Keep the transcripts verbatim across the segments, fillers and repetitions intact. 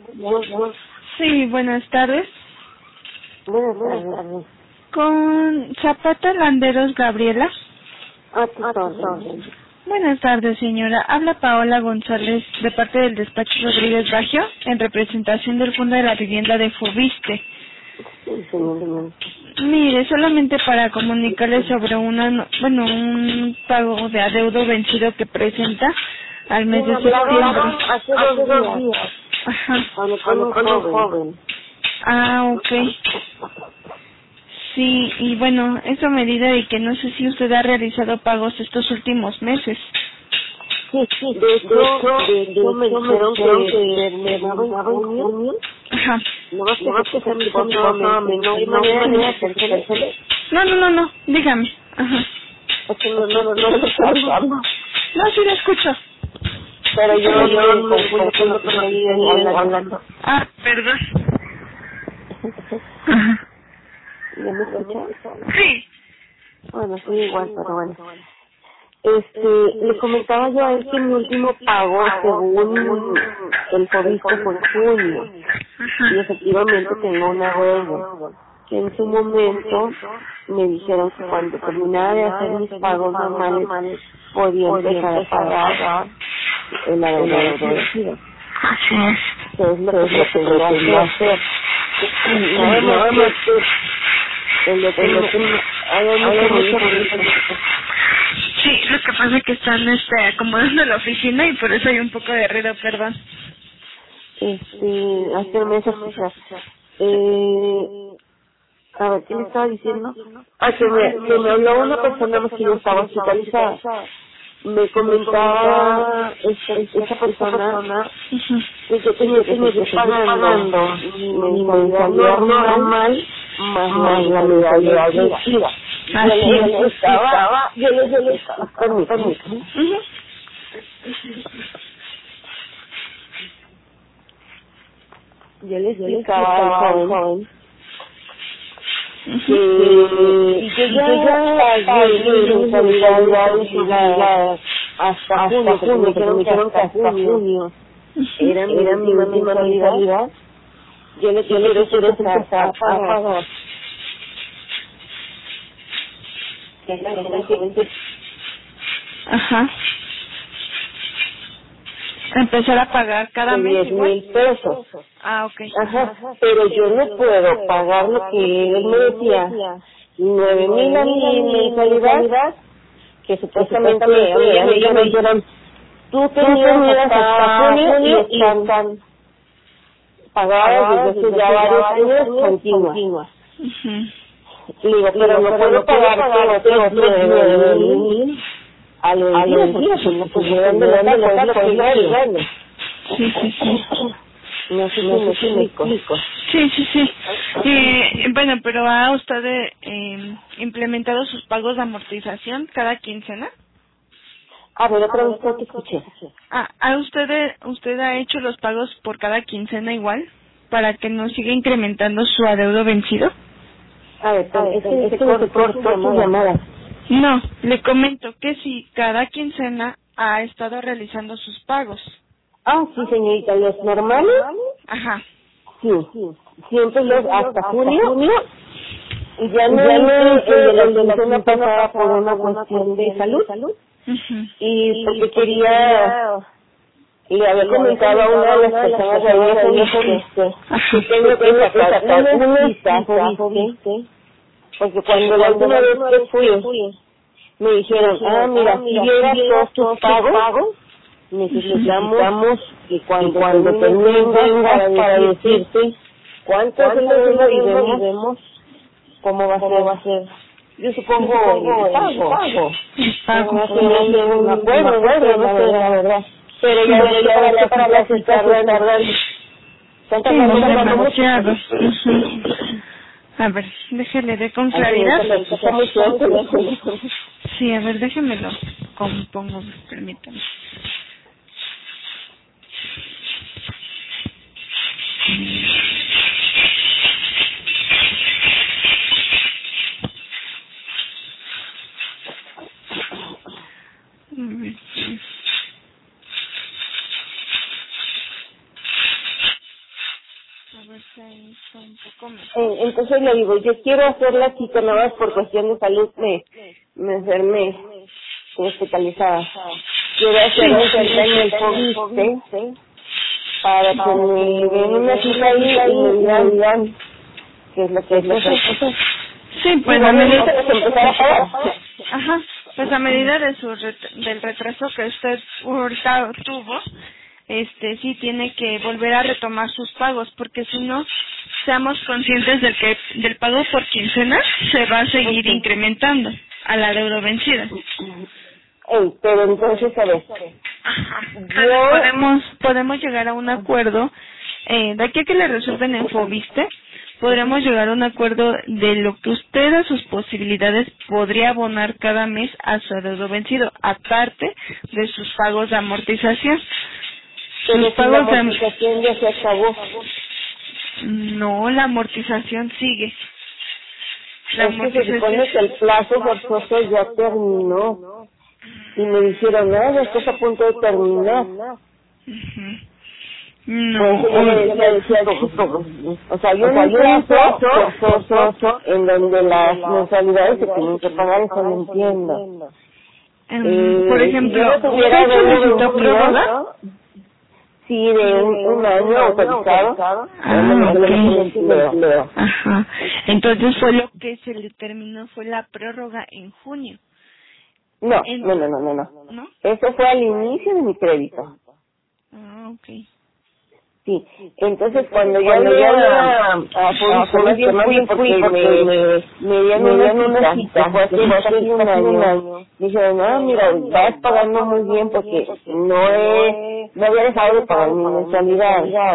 Bueno, Sí, buenas tardes. buenas tardes. Con Zapata Landeros Gabriela. A tus órdenes. Buenas tardes, señora. Habla Paola González de parte del despacho Rodríguez Baggio en representación del Fondo de la Vivienda de Fobiste. Sí, señor, señor. Mire, solamente para comunicarle sobre una, no- bueno, un pago de adeudo vencido que presenta al mes de Me hablaron septiembre. hace dos días. Ajá. Hablé con un joven. Ah, ok. Sí, y bueno, eso me medida de que no sé si usted ha realizado pagos estos últimos meses. Sí, sí. De hecho, de hecho me dijeron que me daban en junio. Ajá. No vas a dejar que se me pase nuevamente. No hay manera de hacérselo. No, no, no, no, dígame. Ajá. Es que no, no, no, no lo estoy hablando. No, sí lo escucho. Pero yo, yo me confundo con ahí hablando. Ah, perdón. Ajá. ¿Ya me escuchas? Sí. Bueno, sí, igual, pero bueno. Este, le comentaba yo a él que mi último pago, según el Fobiste, fue en junio. Y efectivamente tengo una deuda. Que en su momento me dijeron que cuando terminara de hacer mis pagos normales, podía empezar a pagar el adeudo vencido. Así es. Que es lo que yo pretendo hacer. Nada más que el de que hay mucho ruido. Sí, lo que pasa es que están este, acomodando la oficina y por eso hay un poco de ruido, perdón. Este, hace un mes escuchar. Eh, a ver, ¿qué me estaba diciendo? Ah, que me, que me habló una persona más que yo estaba hospitalizada. Me comentaba esta, esta persona que yo tenía que seguir pagando mi mensualidad normal más la mensualidad vencida. Yo le estaba, yo le, yo le estaba, permítame. Yo le explicaba al joven que si yo ya pagué mi mensualidad vencida hasta junio, porque me dijeron que hasta junio era mi última mensualidad, yo le quiero empezar a pagar. Ajá. Empezar a pagar cada De mes diez igual. mil pesos. Ah, ok. Ajá, pero yo no puedo pagar lo que él me decía, nueve mil a mi mensualidad, que supuestamente a mí me dijeron, tú tenías hasta junio y están pagadas desde hace ya varios años continuas. Ujú. Y digo, pero no puedo pagar otros nueve mil a los vencidos, porque pues me dan de la casa por diario. Sí, sí, sí. No sé si me explico. Sí, sí, sí. Eh, bueno, pero ¿ha usted eh, implementado sus pagos de amortización cada quincena? A ver, otra vez no te escuché. Ah, ¿ha usted, usted ha hecho los pagos por cada quincena igual? ¿Para que no siga incrementando su adeudo vencido? A ver, es que se cortó tu llamada. No, le comento que si cada quincena ha estado realizando sus pagos. Ah, sí, señorita, los normales, Ajá. sí, siempre los hasta junio, y ya no hice el de la quincena pasada por una cuestión de salud, Ujú. y porque quería, le había comentado a una de las personas de ahí de Fobiste, que tengo que sacar una cita Fobiste, porque cuando la última vez que fui, me dijeron, ah, mira, si llegas todos tus pagos, necesitamos que cuando, cuando te vengas para decirte cuánto es el adeudo y vemos cómo va a ser. Va a ser. Yo supongo el pago. El pago. No sé, no me acuerdo, no sé, no sé, la verdad. Pero ya para la para la cita tardan. Están Sí, no, tardando mucho. demasiado. Ujú. A ver, déjele de con claridad. Está muy fuerte. Sí, a ver, déjemelo compongo, permítame. A ver, sí. seis, un poco más. Eh, entonces le digo, yo quiero hacer la cita nada más por cuestión de salud, me, me enfermé, estoy hospitalizada. Quiero hacer la cita en el Foviste para que me den una cita ahí y me digan qué es lo que es lo que es. Sí, pues Y a medida bueno, pues empezar a pagar. Ajá, pues a medida de su ret- del retraso que usted ahorita tuvo, este sí tiene que volver a retomar sus pagos, porque si no, seamos conscientes del que del pago por quincena se va a seguir Okay. incrementando a la deuda vencida. Ey, pero entonces, a ver, Ajá. yo... Podemos, podemos llegar a un acuerdo, eh, de aquí a que le resuelven en Foviste, podremos llegar a un acuerdo de lo que usted a sus posibilidades podría abonar cada mes a su adeudo vencido, aparte de sus pagos de amortización. Pero Sus si la pagos de am- amortización ya se acabó. No, la amortización sigue. La Es que se supone que el plazo forzoso ya terminó. Y me dijeron, no, ya estás a punto de terminar. Ujú. Por No, eso yo le decía, decía, o sea, yo no hay un plazo forzoso en donde las mensualidades se tienen que pagar, eso lo entiendo. em, Eh, por si ejemplo, yo no tuviera ¿usted solicitó deuda prórroga? sí, de un, un año autorizado, Ah, cuando me ok. empleo. Ajá. Entonces fue lo que se le terminó, fue la prórroga en junio. No, En- no, no, no, no, no. ¿No? Eso fue al inicio de mi crédito. Ah, ok. Sí, entonces cuando yo hablé a, a Fobiste, más bien fui porque me, me dieron una cita, fue hace casi un año, me dijeron, no, mira, vas pagando muy bien porque no he, no había dejado de pagar mi mensualidad.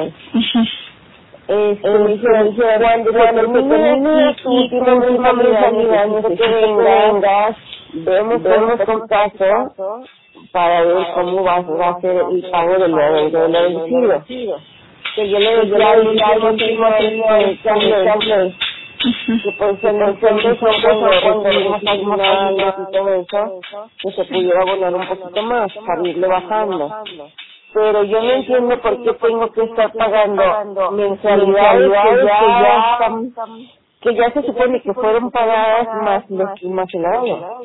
Este, me dijeron, cuando se termine aquí tu última mensualidad, necesito que vengas, vemos vemos con caso para ver cómo va, va a ser el pago de lo, de lo vencido. Que yo le decía al último año Carlos, que pues en el fondo son cuando recibimos aguinaldos y todo eso, que se pudiera abonar un poquito más para irle bajando. Pero yo no entiendo por qué tengo que estar pagando mensualidades que ya están, que ya se supone que fueron pagadas más los más el ahorro.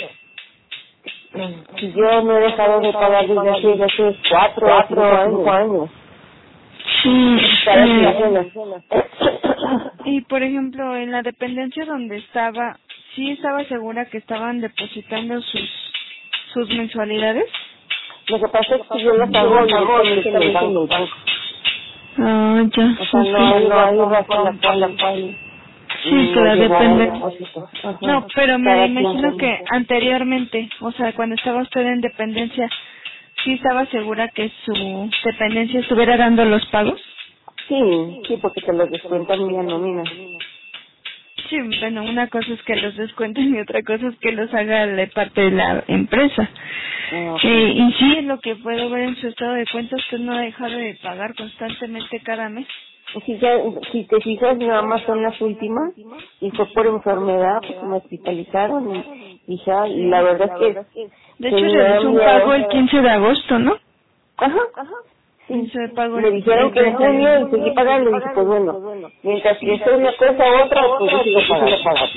Si yo no he dejado de pagar desde hace, desde hace cuatro o cinco años. Sí, Para eh, que y por ejemplo, en la dependencia donde estaba, ¿sí estaba segura que estaban depositando sus sus mensualidades? Lo que pasa es que yo las hago directamente en el banco. Ah, ya. O sea, no hay, no hay razón por la cual Sí, que la depende. Ajá. No, pero me Cada imagino quien. que anteriormente, o sea, cuando estaba usted en dependencia, ¿sí estaba segura que su dependencia estuviera dando los pagos? Sí, sí, porque te los descuentan mi nómina. Sí, bueno, una cosa es que los descuenten y otra cosa es que los haga de parte de la empresa. Ah, ok. Eh, y sí, es lo que puedo ver en su estado de cuenta, usted no ha dejado de pagar constantemente cada mes. Si, ya, si te fijas, nada más son las últimas, y fue por enfermedad, porque me hospitalizaron, y, y ya, y la verdad es que... De hecho, tenía realizó un miedo. pago el quince de agosto, ¿no? Ajá, sí. Hizo el pago Me el, dijeron el que en treinta y junio uno. y seguí pagando, y dije, pues bueno, mientras que esto es una cosa u otra, pues yo sigo pagando.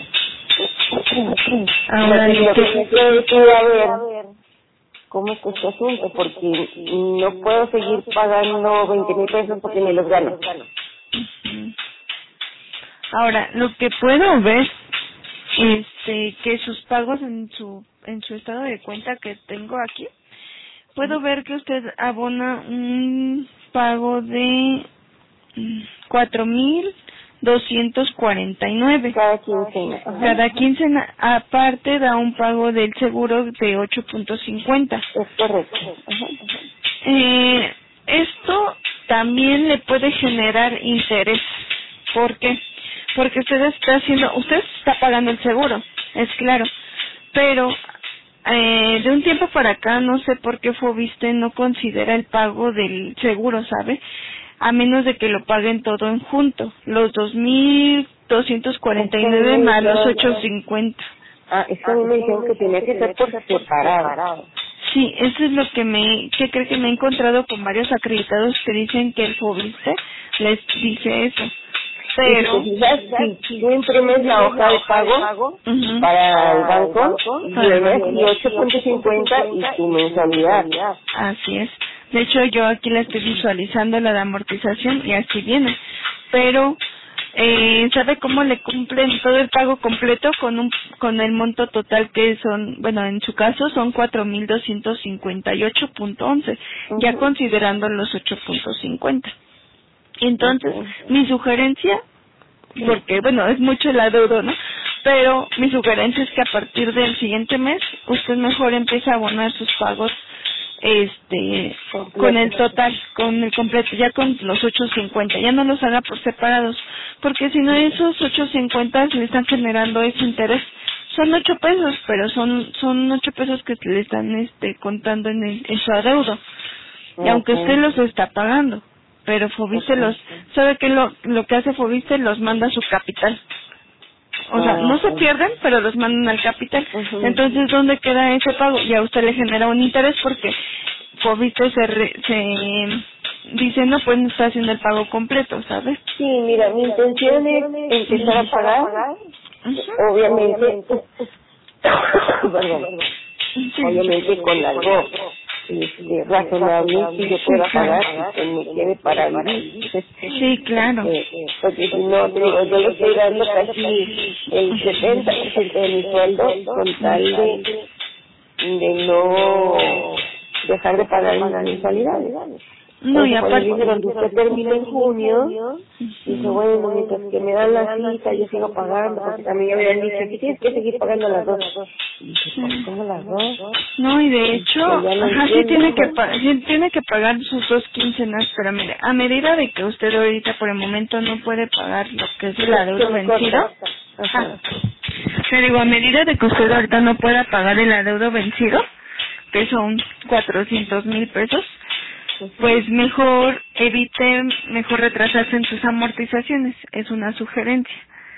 Ahora, Lo lo que que... sí que quiero ver cómo está este asunto, porque no puedo seguir pagando veinte mil pesos porque me los gano. Ahora, lo que puedo ver, este, que sus pagos en su en su estado de cuenta que tengo aquí, puedo ver que usted abona un pago de cuatro mil doscientos cuarenta y nueve Cada quincena. cada quincena. Aparte da un pago del seguro de ocho punto cincuenta. Es correcto. Ajá. Eh, esto también le puede generar interés. ¿Por qué? Porque usted está haciendo, usted está pagando el seguro, es claro, pero eh, de un tiempo para acá no sé por qué Foviste no considera el pago del seguro, ¿sabe? A menos de que lo paguen todo en junto, los dos mil doscientos cuarenta y nueve más los ochocientos cincuenta. Ah, es que a mí me dijeron que tenía que ser por separado. Sí, eso es lo que me, que creo que me he encontrado con varios acreditados que dicen que el Foviste les dice eso. Pero si, si tú imprimes la hoja de pago uh-huh. para el banco, viene aquí ocho punto cincuenta y tu mensualidad. Así es. De hecho, yo aquí la estoy visualizando, la de amortización, y así viene. Pero, eh, ¿sabe cómo le cumplen todo el pago completo con un con el monto total que son, bueno, en su caso son cuatro mil doscientos cincuenta y ocho punto once, uh-huh. ya considerando los ocho punto cincuenta? Entonces, uh-huh. mi sugerencia, porque, bueno, es mucho el adeudo, ¿no? Pero mi sugerencia es que a partir del siguiente mes, usted mejor empiece a abonar sus pagos este completo. Con el total, con el completo, ya con los ocho cincuenta, ya no los haga por separados, porque si no esos ocho cincuenta le están generando ese interés. Son ocho pesos, pero son son ocho pesos que le están este contando en, el, en su adeudo, y aunque usted los está pagando, pero Foviste los, ¿sabe qué lo lo que hace Foviste? Los manda a su capital. O sea, no se pierden, pero los mandan al capital. Uh-huh. Entonces, ¿dónde queda ese pago? Y a usted le genera un interés porque Foviste se, re, se dice, no, pues no está haciendo el pago completo, ¿sabes? Sí, mira, mi intención es empezar a pagar, uh-huh. obviamente, perdón, sí. obviamente con algo este, razonable, si yo pueda pagar, que me quede para vivir. Sí, claro. Eh, porque si no, digo, yo le estoy dando casi el setenta por ciento de mi sueldo con tal de, de no dejar de pagar una mensualidad. No, y aparte dijeron que usted termina en junio, dice, bueno, mientras que me dan la cita, yo sigo pagando, porque también ya me habían dicho que tienes que seguir pagando las dos. Y dije, ¿por qué las dos? No, y de hecho, ajá, sí tiene que, pa sí tiene que pagar sus dos quincenas, pero mire, a medida de que usted ahorita por el momento no puede pagar lo que es el adeudo vencido, ajá, te digo, a medida de que usted ahorita no pueda pagar el adeudo vencido, que son cuatrocientos mil pesos, pues mejor evite, mejor retrasarse en sus amortizaciones, es una sugerencia.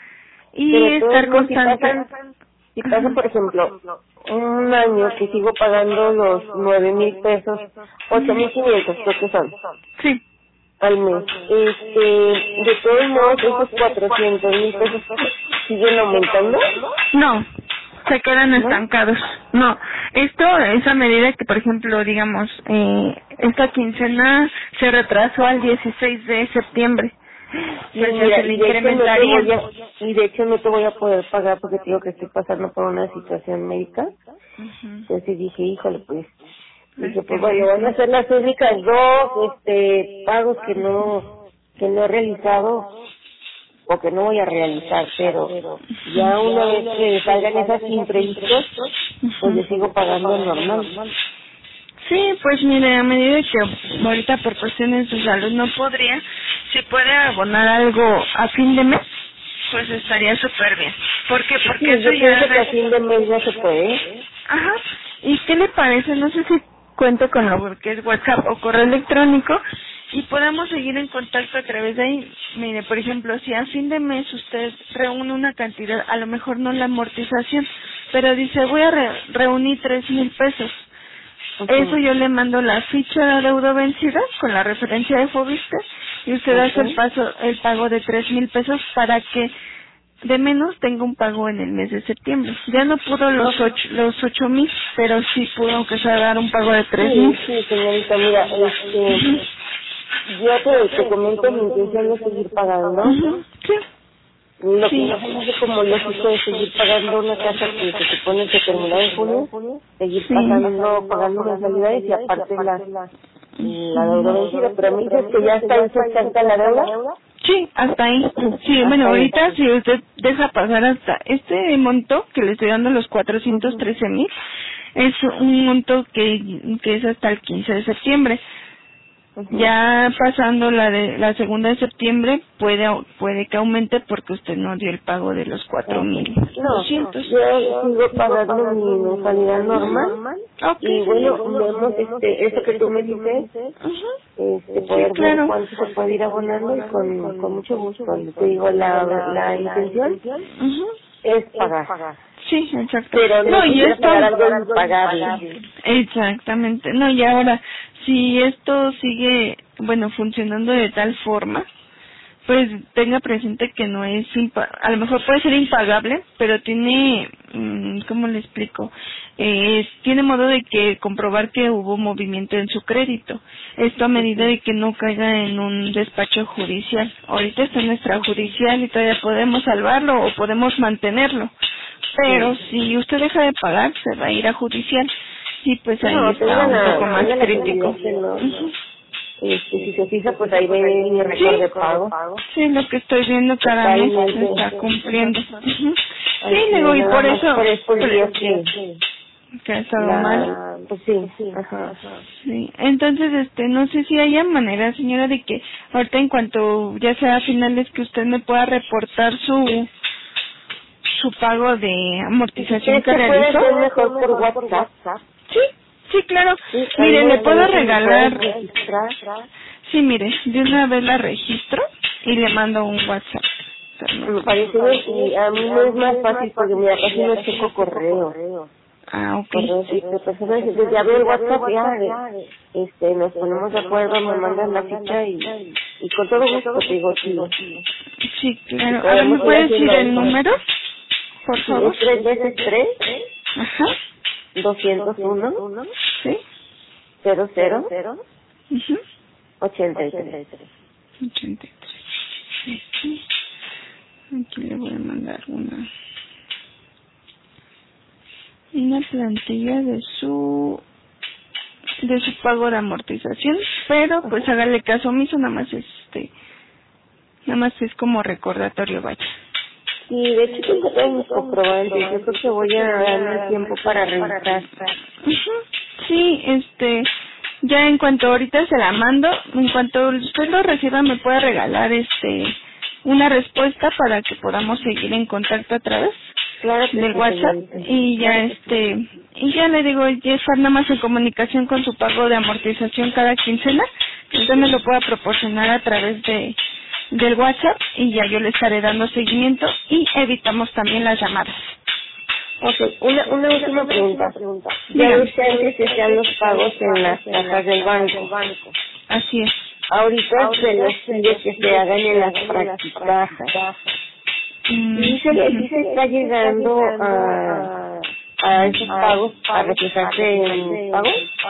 Y pero estar constante. Si pasa, si pasa, por ejemplo, un año que sigo pagando los nueve mil pesos, ocho mil quinientos, creo que son. Sí. Al mes. Este, de todos modos, esos cuatrocientos mil pesos siguen aumentando. No. Se quedan estancados. No, esto es a medida que, por ejemplo, digamos, eh, esta quincena se retrasó al dieciséis de septiembre. Pues y, ya mira, se le y, de incrementaría. no a, y de hecho no te voy a poder pagar porque digo que estoy pasando por una situación médica. Uh-huh. Entonces dije, híjole, pues, dije, pues bueno, van a ser las únicas dos este pagos que no que no he realizado o que no voy a realizar, pero ya una vez que salgan esas imprevistos, pues yo sigo pagando normal. Sí, pues mire, a medida que ahorita por cuestiones de salud no podría, si puede abonar algo a fin de mes, pues estaría súper bien. ¿Por qué? Porque sí, eso yo ya... pienso que a fin de mes ya se puede. Ajá. ¿Y qué le parece? No sé si cuento con lo que es WhatsApp o correo electrónico y podemos seguir en contacto a través de ahí. Mire, por ejemplo, si a fin de mes usted reúne una cantidad, a lo mejor no la amortización, pero dice, voy a re reunir tres mil pesos. Okay. Eso yo le mando la ficha de adeudo vencida con la referencia de Foviste y usted okay. hace el paso el pago de tres mil pesos para que de menos tenga un pago en el mes de septiembre. Ya no pudo los ocho, los ocho mil, pero sí pudo aunque sea dar un pago de tres mil. Sí, sí, señorita, mira, este, uh-huh. yo te, te comento mi intención de seguir pagando. Uh-huh. Sí. Lo que no es como lógico es seguir pagando una casa que se supone que terminaba en junio, seguir sí. pagando, pagando mensualidades y aparte la, la deuda vencida. Pero me dices que ya está ahí sustenta la deuda. Sí, hasta ahí. Sí, hasta bueno, ahorita ahí. Si usted deja pasar hasta este monto que le estoy dando, los cuatrocientos trece mil, es un monto que, que es hasta el quince de septiembre. Uh-huh. Ya pasando la de la segunda de septiembre puede puede que aumente porque usted no dio el pago de los cuatro mil. No, yo sigo pagando mi mensualidad normal. Okay. Y bueno, vemos este eso que tú me dices, uh-huh. este poder sí, claro. ver cuánto se puede ir abonando y con con mucho gusto. Cuando te digo la la intención uh-huh. es pagar. Sí, exacto. Pero no, no y esto pagar algo impagable. Exactamente. No, y ahora si esto sigue, bueno, funcionando de tal forma, pues tenga presente que no es, impa a lo mejor puede ser impagable, pero tiene, mmm, ¿cómo le explico? Eh, tiene modo de que comprobar que hubo movimiento en su crédito. Esto a medida de que no caiga en un despacho judicial. Ahorita está en nuestra judicial y todavía podemos salvarlo o podemos mantenerlo. Pero si usted deja de pagar, se va a ir a judicial. Y pues ahí no, está un la, poco más crítico. No, uh-huh. Este, si se fija, pues ahí viene mi récord sí, de pago. Sí, lo que estoy viendo cada mes se está cumpliendo. Uh-huh. Sí, le digo, y por eso... Por estos días que... que ha estado la, mal. Pues sí, sí, ajá, ajá. Sí, entonces, este, no sé si haya manera, señora, de que ahorita en cuanto ya sea a finales que usted me pueda reportar su su pago de amortización que realizó. ¿Puede ser mejor por WhatsApp? Sí, sí, claro. Sí, mire, le puedo regalar. Sí, mire, de una vez la registro y le mando un WhatsApp. Me parece que a mí no es más fácil porque mi casi no checo correo. Ah, ok. Sí, de personas, desde abrir el WhatsApp ya, de, este, nos ponemos de acuerdo, me mandan la ficha y, y con todo gusto te digo, sí. Sí, claro. A ver, ¿me puedes decir el número? Por favor. Es tres veces tres. Ajá. doscientos uno. Sí. Cero, cero. Uh-huh. ochenta y tres. ochenta y tres. Sí. Aquí le voy a mandar una... una plantilla de su de su pago de amortización, pero pues hágale caso omiso, nada más este nada más es como recordatorio, vaya. Sí, de hecho tengo todos mis comprobantes, yo creo que voy a darme tiempo para revisar. Uh-huh. Sí, este ya en cuanto ahorita se la mando, en cuanto usted lo reciba me puede regalar este una respuesta para que podamos seguir en contacto a través claro que del sí, WhatsApp señorita. y ya este y ya le digo ya estar nada más en comunicación con su pago de amortización cada quincena, que usted me lo pueda proporcionar a través de del WhatsApp y ya yo le estaré dando seguimiento y evitamos también las llamadas. Ok, una, una última pregunta. Ya ustedes que sean los pagos en las cajas del banco. Así es. Ahorita se les pide que se hagan en las praxicajas. Mm, ¿Y se, sí se está llegando a, a esos pagos, a reflejarse en pagos?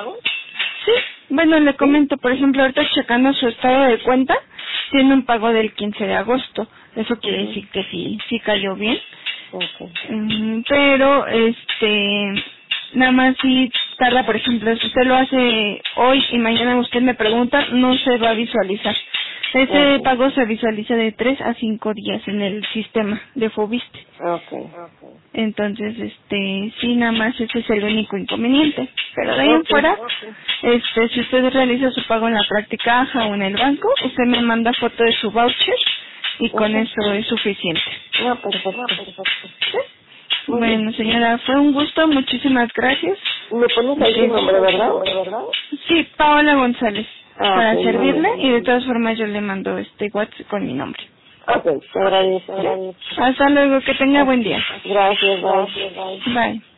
Sí, bueno, le comento, por ejemplo, ahorita checando su estado de cuenta, tiene un pago del quince de agosto. Eso quiere decir que sí, sí cayó bien. Okay. Mm, pero, este, nada más si tarda, por ejemplo, si usted lo hace hoy y mañana usted me pregunta, no se va a visualizar. Ese okay. pago se visualiza de tres a cinco días en el sistema de Fobiste. Okay. Entonces, este, sí, nada más ese es el único inconveniente. Pero de ahí en okay. fuera, okay. este, si usted realiza su pago en la Practicaja o en el banco, usted me manda foto de su voucher y con okay. eso es suficiente. No, perfecto, perfecto. ¿Sí? Bueno, señora, fue un gusto, muchísimas gracias. ¿Me pones ahí tu nombre, verdad? Sí, Paola González, ah, para sí, servirle no, no, no. y de todas formas yo le mando este WhatsApp con mi nombre. Ok, te agradezco. Hasta luego, que tenga buen día. Gracias, bye. Bye.